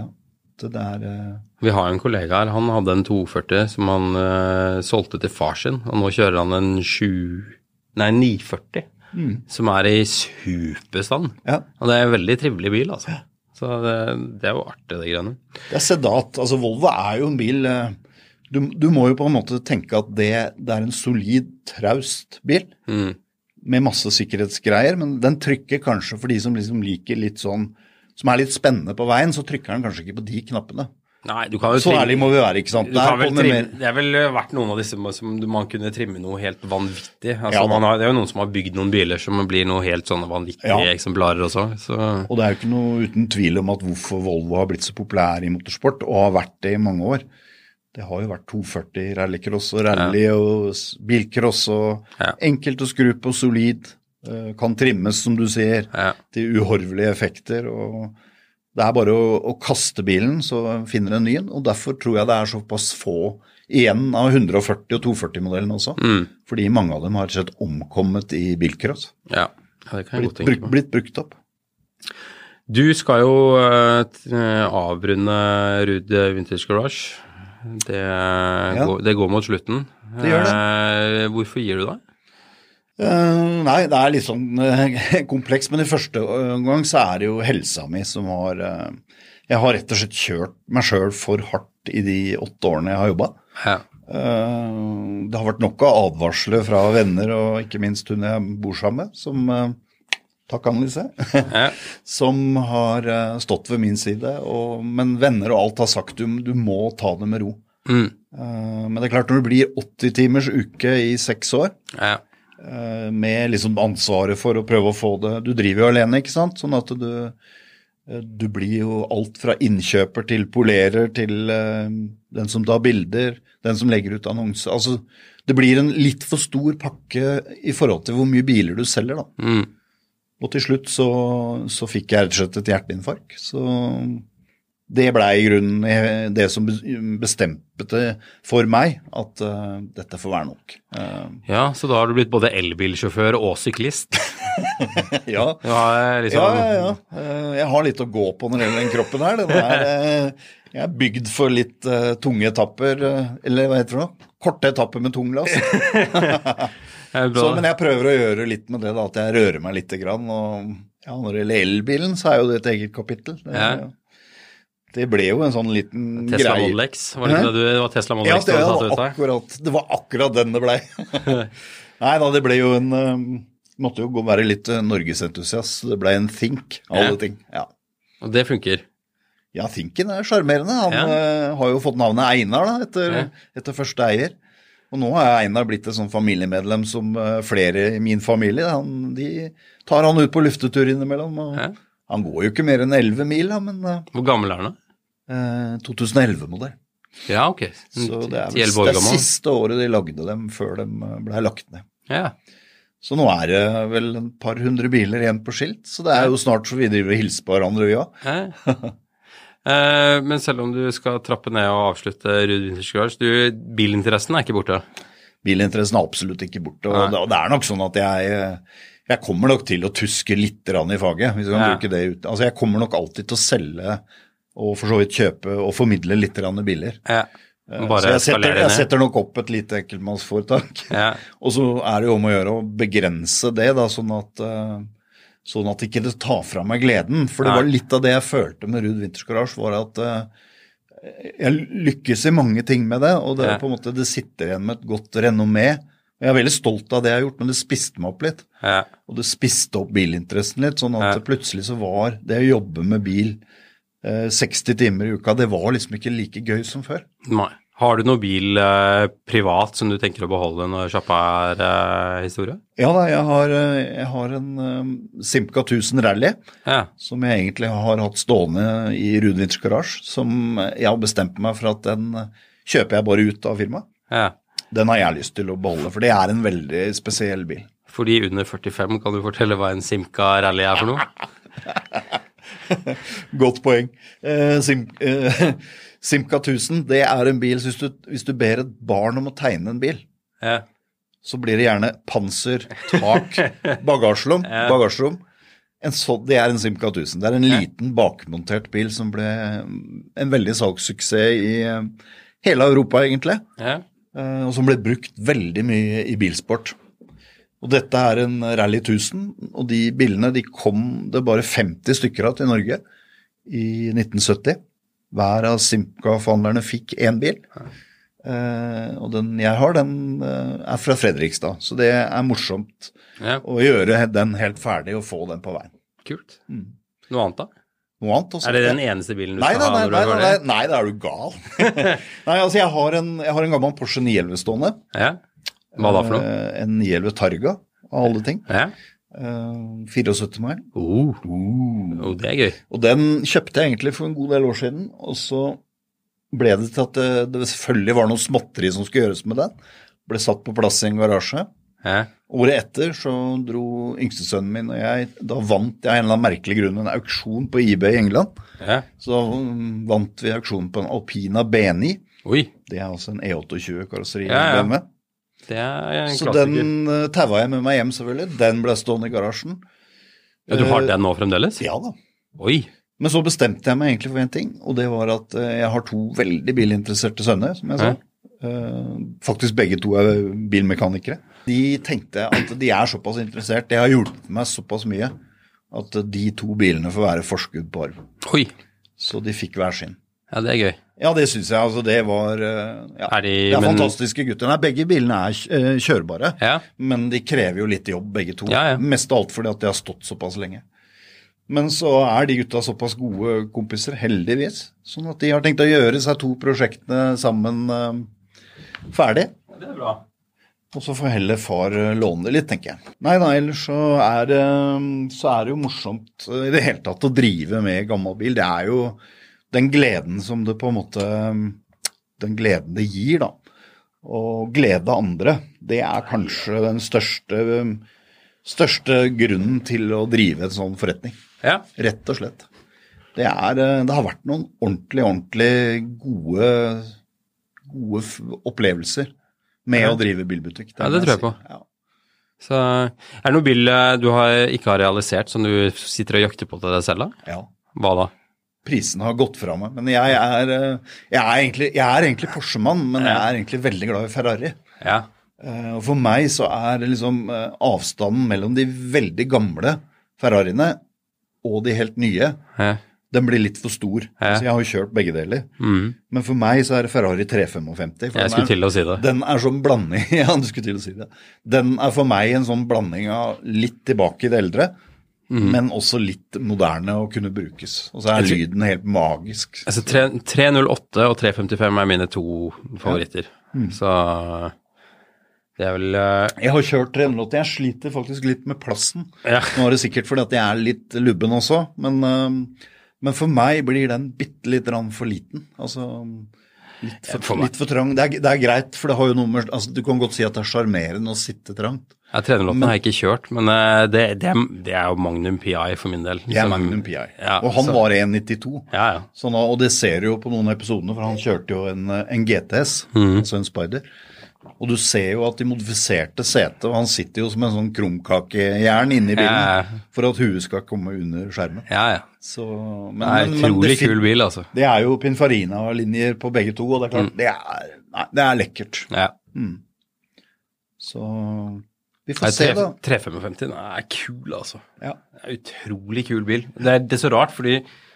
at Vi har en kollega her, han hadde en 240 som han solgte til far sin, og nå kjører han en 940. som i superstand. Ja. Og det en veldig trivelig bil, altså. Så det jo artig, det greiene. Det sedat. Altså, Volvo jo en bil... Du må jo på en måte tenke at det en solid, traust bil, med masse sikkerhetsgreier, men den trykker kanskje for de som liksom liker litt sånn, som litt spennende på veien, så trykker den kanskje ikke på de knappene. Nei, du kan jo så ærlig må vi være, ikke sant? Det vel vært noen av disse som man kunne trimme noe helt vanvittig. Altså, det jo noen som har bygd noen biler som blir noe helt sånne vanvittige eksemplarer også. Så. Og det jo ikke noe uten tvil om at hvorfor Volvo har blitt så populær i motorsport, og har vært det i mange år. Det har jo vært 240 rallycross og rally og bilcross og enkelt å skru på solid, kan trimmes som du ser, til uhorvelige effekter, og det bare å kaste bilen så finner en ny, og derfor tror jeg det såpass få igjen av 140 og 240-modellen også, fordi mange av dem har sett omkommet i bilcross. Ja, det kan jeg godt tenke på. Blitt brukt opp. Du skal jo avrunde Ruud Vintage Garage. Det går mot slutten. Det gjør det. Hvorfor gir du det? Nei, det litt sånn kompleks, men i første gang så det jo helsa mi som har jeg har rett og slett kjørt meg selv for hardt i de 8 årene jeg har jobbet. Ja. Det har vært nok av advarsler fra venner, og ikke minst hun jeg bor sammen med, som takk Annelise, som har stått ved min side, men venner og alt har sagt du må ta det med ro. Men det klart, når det blir 80 timers uke i 6 år, med liksom ansvaret for å prøve å få det, du driver jo alene, ikke sant? Sånn at du blir jo alt fra innkjøper til polerer, til den som tar bilder, den som legger ut annonser. Altså, det blir en litt for stor pakke i forhold til hvor mye biler du selger da. Og til slutt så fikk jeg rett og slett et hjerteinfarkt. Så det ble i grunnen det som bestemte det for meg, at dette får være nok. Ja, så da har du blitt både elbilsjåfør og syklist. Ja. Jeg har litt å gå på når det gjelder den kroppen her. Jeg bygd for litt tunge etapper, eller hva heter det nå? Korte etapper med tung last. Men jeg prøver å gjøre litt med det da, at jeg rører meg litt grann, og når det gjelder elbilen så jo det et eget kapittel. Det ble jo en sånn liten Tesla greie. Model X, var det ikke det var Tesla Model X? Det var akkurat den det ble. Nei da, det ble jo måtte jo være litt Norgesentusiast, det ble en Think, alle ting. Ja. Og det funker? Ja, Thinken charmerende. Han har jo fått navnet Einar da, etter første eier. Og nå har Einar blitt et sånn familiemedlem som flere i min familie. De tar han ut på luftetur innimellom. Han går jo ikke mer enn 11 mil, men... Hvor gammel han da? 2011-modell. Ja, ok. Så det det siste året de lagde dem før de ble lagt ned. Ja. Så nå det vel et par 100 biler igjen på skilt, så det jo snart så vi driver og hilser på hverandre, vi også. Men selv om du skal trappe ned og avslutte Ruud Vintage Garage, bilinteressen ikke borte? Bilinteressen absolutt ikke borte, og det nok sånn at jeg kommer nok til å tuske litt i faget, hvis jeg kan bruke det ut. Altså jeg kommer nok alltid til å selge og for så vidt kjøpe og formidle litt biler. Ja. Så jeg setter nok opp et lite enkeltmannsforetak, og så det jo om å gjøre å begrense det da, sånn at ikke det tar fra meg gleden, for det var litt av det jeg følte med Ruud Vintage Garage, var at jeg lykkes i mange ting med det, og det på en måte det sitter igjen med et godt renommé. Jeg veldig stolt av det jeg har gjort, men det spiste meg opp litt, og det spiste opp bilinteressen litt, sånn at plutselig så var det å jobbe med bil 60 timer i uka, det var liksom ikke like gøy som før. Nei. Har du noen bil privat som du tenker å beholde når sjappa historie? Ja da, jeg har en Simca 1000 Rally, som jeg egentlig har hatt stående i Ruud Vintage Garage, som jeg har bestemt meg for at den kjøper jeg bare ut av firmaet. Ja. Den har jeg lyst til å beholde, for det en veldig spesiell bil. For de under 45, kan du fortelle hva en Simca Rally for noe? Godt poeng. Simca 1000, det en bil, så hvis du ber et barn om å tegne en bil, så blir det gjerne panser, tak, bagasjerom. Det en Simca 1000. Det en liten bakmontert bil som ble en veldig salgssuksess i hele Europa egentlig, og som ble brukt veldig mye i bilsport. Og dette en Rally 1000, og de bilene de kom det bare 50 stykker av til Norge i 1970. Hver av Simca-forhandlerne fikk en bil. Og den jeg har, den fra Fredrikstad. Så det morsomt å gjøre den helt ferdig og få den på veien. Kult. Noe annet da? Noe annet også. Det den eneste bilen du skal ha når du hører det? Nei, da du gal. Nei, altså jeg har en gammel Porsche 911 stående. Ja. Hva da for noe? En 911 Targa, av alle ting. Ja. 74 mil. Det gøy. Og den kjøpte jeg egentlig for en god del år siden, og så ble det til at det selvfølgelig var noe småtteri som skulle gjøres med den. Ble satt på plass i en garasje. Ja. Året etter så dro yngstesønnen min og jeg, da vant jeg en eller annen merkelig grunn en auksjon på eBay i England. Ja. Så vant vi auksjonen på en Alpina B9. Oi. Det altså en E28 karosseri. Ja. Det en så klassiker. Den taua jeg med meg hjem selvfølgelig. Den ble stående i garasjen. Ja, du har den nå fremdeles? Ja da. Oi. Men så bestemte jeg meg egentlig for en ting, og det var at jeg har 2 veldig bilinteresserte sønner, som jeg sa. Faktisk begge 2 bilmekanikere. De tenkte at de såpass interessert, det har hjulpet meg såpass mye, at de 2 bilene får være forskudd på arv. Oi. Så de fikk hver sin. Ja, det gøy. Ja, det synes jeg, altså det var, det fantastiske gutter. Nei, begge bilene kjørbare, men de krever jo litt jobb, begge 2. Mest av alt fordi at de har stått såpass lenge. Men så de gutta såpass gode kompiser, heldigvis, sånn at de har tenkt å gjøre seg 2 prosjektene sammen ferdig. Det bra. Og så får heller far låne det litt, tenker jeg. Nei, ellers så det jo morsomt i det hele tatt å drive med gammel bil. Det jo den gleden som det på en måte, den gleden det gir da. Og glede andre, det kanskje den største grunnen til å drive en sånn forretning. Ja. Rett og slett. Det har vært noen ordentlig gode opplevelser med å drive bilbutikk. Ja, det tror jeg på. Ja. Så det noen bil du ikke har realisert som du sitter og jakter på til deg selv da? Ja. Hva da? Prisen har gått fra meg, men jeg egentlig Porsche-mann, men jeg egentlig veldig glad i Ferrari. Ja. Og for meg så det liksom avstanden mellom de veldig gamle Ferrariene og de helt nye, den blir litt for stor. Så jeg har jo kjørt begge deler. Men for meg så det Ferrari 355. Jeg skulle til å si det. Den sånn blanding, ja, du skulle til å si det. Den for meg en sånn blanding av litt tilbake i det eldre, men også litt moderne å kunne brukes. Og så lyden helt magisk. Altså 308 og 355 mine 2 favoritter. Så det vel... Jeg har kjørt 308, jeg sliter faktisk litt med plassen. Nå det sikkert fordi at jeg litt lubben også, men for meg blir den bitte litt for liten. Altså litt for trang. Det greit, for det har jo noe med... Altså, du kan godt si at det charmerende å sitte trangt. Ja, 308 har jeg ikke kjørt, men det jo Magnum PI for min del. Det Magnum PI. Ja, og han var 1,92. Ja. Sånn, og det ser du jo på noen episodene, for han kjørte jo en GTS, altså en Spider. Og du ser jo at de modifiserte setet, og han sitter jo som en sånn krumkakejern inne i bilen, for at huet skal komme under skjermen. Ja. Så, men utrolig kul bil, altså. Det jo Pininfarina-linjer på begge 2, og det klart, det lekkert. Ja. Så vi får se da. 355 kul, altså. Ja. Det utrolig kul bil. Det så rart, fordi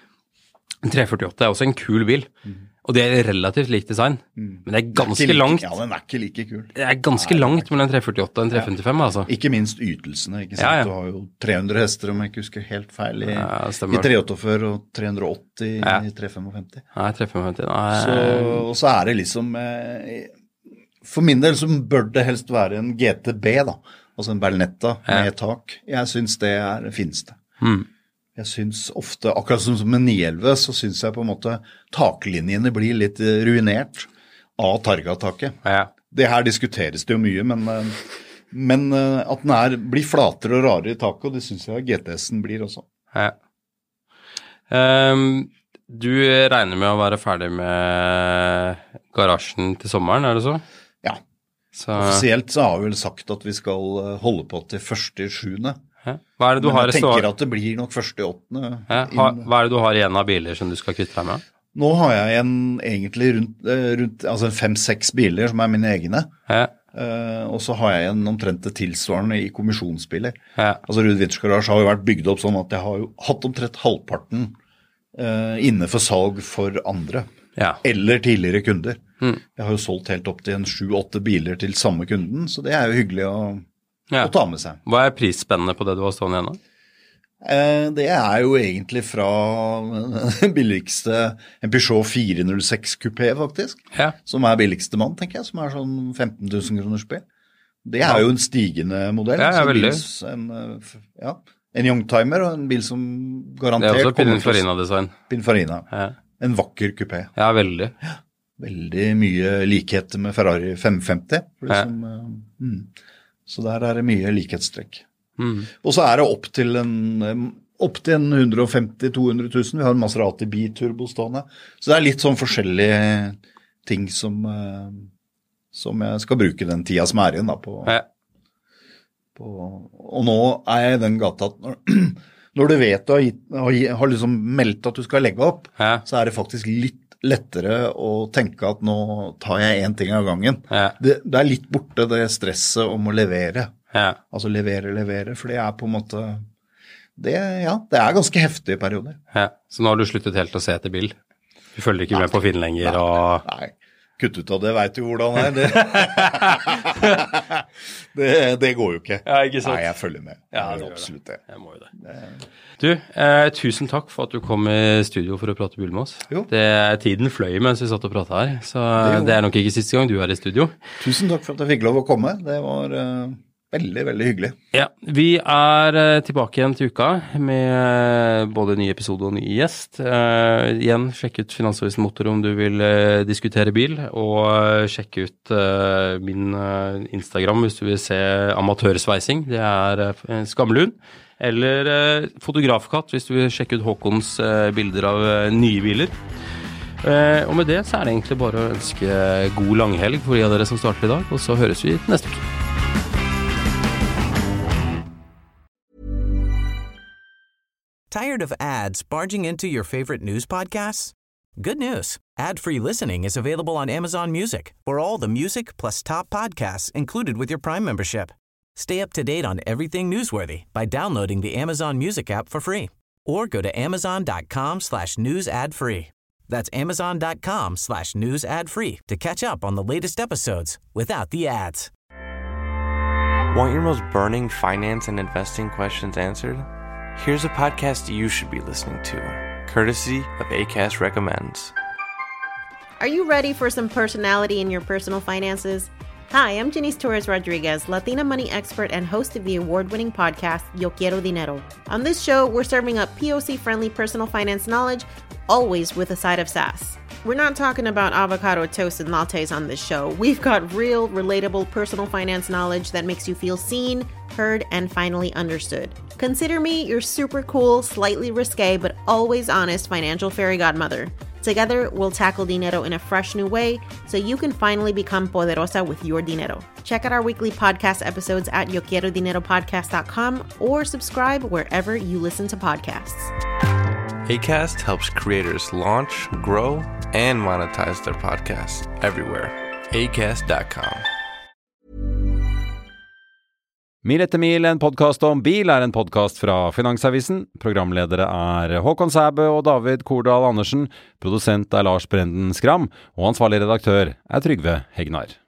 348 også en kul bil. Og det relativt likt design, men det ganske langt. Ja, den ikke like kul. Det ganske langt mellom 348 og 355, altså. Ikke minst ytelsene, ikke sant? Ja. Du har jo 300 hester, om jeg ikke husker helt feil, i 348 og 380 i 355. Nei, 355, og så det liksom, for min del så bør det helst være en GTB da, altså en Berlinetta med tak. Jeg synes det det fineste. Jeg synes ofte, akkurat som en 911, så synes jeg på en måte taklinjene blir litt ruinert av Targa-taket. Ja. Det her diskuteres det jo mye, men at den blir flatere og rarere i taket, og det synes jeg GTS-en blir også. Ja. Du regner med å være ferdig med garasjen til sommeren, det så? Ja. Offisielt så har vi vel sagt at vi skal holde på til 1.7. Hva det du men har jeg tenker at det blir nok 1.8. Hva det du har igjen av biler som du skal kvitte deg med? Nå har jeg egentlig rundt altså 5-6 biler som mine egne. Og så har jeg en omtrent tilsvarende I kommisjonsbiler. Ja. Altså Ruud Vintage Garage har jo vært bygd opp sånn at jeg har jo hatt omtrent halvparten inne for salg for andre. Ja. Eller tidligere kunder. Jeg har jo solgt helt opp til 7-8 biler til samme kunden, så det jo hyggelig å ta med seg. Hva prisspennende på det du har stående igjen da? Det jo egentlig fra billigste, en Peugeot 406 Coupé faktisk, som billigste mann, tenker jeg, som sånn 15 000 kroners bil. Det jo en stigende modell. Ja, veldig. En youngtimer og en bil som garantert... Det også Pininfarina-design. Pininfarina. Ja. En vakker kupé. Ja, veldig. Veldig mye likheter med Ferrari 550. Så der det mye likhetstrekk. Og så det opp til en 150-200 000. Vi har en Maserati B-turbo stående. Så det litt sånn forskjellige ting som jeg skal bruke den tida som igjen da på... Og nå jeg I den gata at når du vet du har liksom meldt at du skal legge opp, så det faktisk litt lettere å tenke at nå tar jeg en ting av gangen. Det litt borte det stresset om å levere. Altså levere, for det på en måte, det ganske heftige perioder. Så nå har du sluttet helt å se etter bil? Du følger ikke med på Finn lenger? Nei. Kutt ut av det, vet du hvordan det det går jo ikke. Ja, ikke sant? Nei, jeg følger med. Absolutt det. Jeg må jo det. Du, tusen takk for at du kom I studio for å prate bil med oss. Tiden fløy mens vi satt og pratet her, så det nok ikke siste gang du I studio. Tusen takk for at jeg fikk lov å komme. Det var veldig, veldig hyggelig. Ja, vi tilbake igjen til uka med både ny episode og ny gjest. Igjen, sjekk ut Finansavisen Motor om du vil diskutere bil, og sjekk ut min Instagram hvis du vil se amatørsveising. Det Skamlund. Eller fotografkatt hvis du vil sjekke ut Håkons bilder av nye biler. Og med det så det egentlig bare å ønske god langhelg for de av dere som starter I dag, og så høres vi neste uke. Tired of ads barging into your favorite news podcasts? Good news. Ad-free listening is available on Amazon Music for all the music plus top podcasts included with your Prime membership. Stay up to date on everything newsworthy by downloading the Amazon Music app for free or go to amazon.com/news ad free. That's amazon.com/news ad free to catch up on the latest episodes without the ads. Want your most burning finance and investing questions answered? Here's a podcast you should be listening to, courtesy of Acast Recommends. Are you ready for some personality in your personal finances? Hi, I'm Janice Torres-Rodriguez, Latina money expert and host of the award-winning podcast, Yo Quiero Dinero. On this show, we're serving up POC-friendly personal finance knowledge, always with a side of sass. We're not talking about avocado toast and lattes on this show. We've got real, relatable personal finance knowledge that makes you feel seen, heard, and finally understood. Consider me your super cool, slightly risque, but always honest financial fairy godmother. Together, we'll tackle dinero in a fresh new way so you can finally become poderosa with your dinero. Check out our weekly podcast episodes at yoquierodineropodcast.com or subscribe wherever you listen to podcasts. Acast helps creators launch, grow, and monetize their podcasts everywhere. Acast.com. Mil etter mil, en podcast om bil, en podcast fra Finansavisen. Programledere Håkon Sæbø og David Kordal Andersen. Produsent Lars Brenden Skram, og ansvarlig redaktør Trygve Hegnar.